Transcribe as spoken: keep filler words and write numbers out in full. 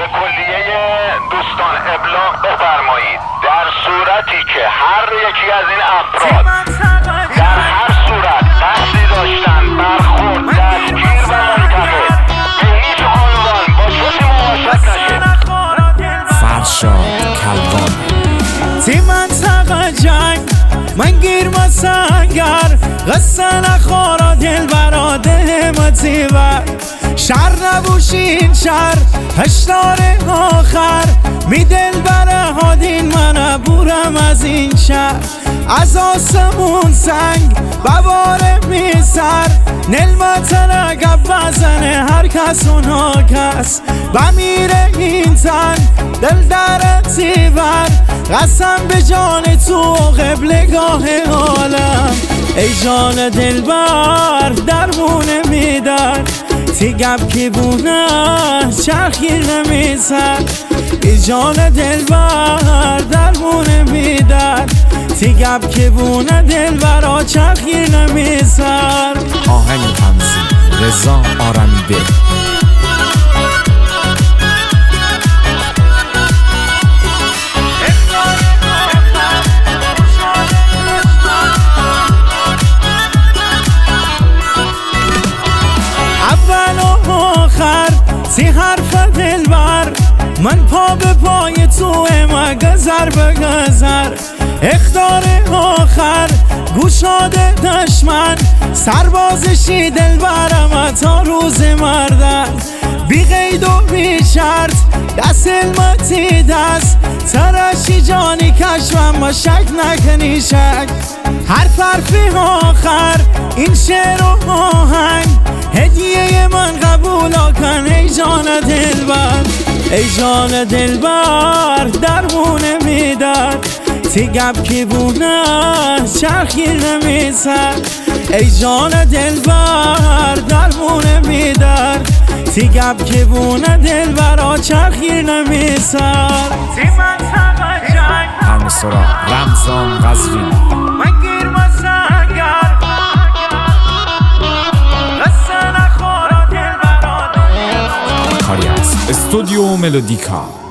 کلیه دوستان ابلاغ بفرمایید در صورتی که هر یکی از این افراد در هر صورت قصدی داشتن برخورد دستگیر و منتقل به هیچ عنوان با کسی مواجه نشه. فرشاد کلوان تی منطقه جنگ من گیر مسنگر قصه نخورا دل براده همتی بر شر نبوشین شر هشتار آخر می دل بره هادین من عبورم از این شهر از آسمون سنگ بواره می سر نلمت رگب بزنه هر کس و ناکس بمیره این تن دل در تیبر قسم به جان تو قبلگاه عالم ای جان دلبر درمونه میدن تیگب که بونه چرخیر نمیزن ای جان دلبر درمونه میدن تیگب که بونه دلبر چرخیر نمیزن. آهنگ تنظیم رضا آرمیده. تی حرف دلبر من پا به پای تو ما گذر به گذر اختار آخر گوشاد دشمن سربازشی دلبرم تا روز مردن بی قید و بی شرط دست علمتی دست ترشی جانی کشم ما شک نکنی شک هر حرفی آخر این شعر و آهنگ هدیه من قبول کن ای جان دلبر ای جان دلبر درمونه میدن تیگب که بونه چرخیر نمیزن ای جان دلبر درمونه میدن تیگب که بونه دلبر چرخیر نمیزن. تی منطقه جنگ همسرا رمضان قزوین من گیر مسنگر قصه نخورا دل برا کاری است استودیو ملودیکا.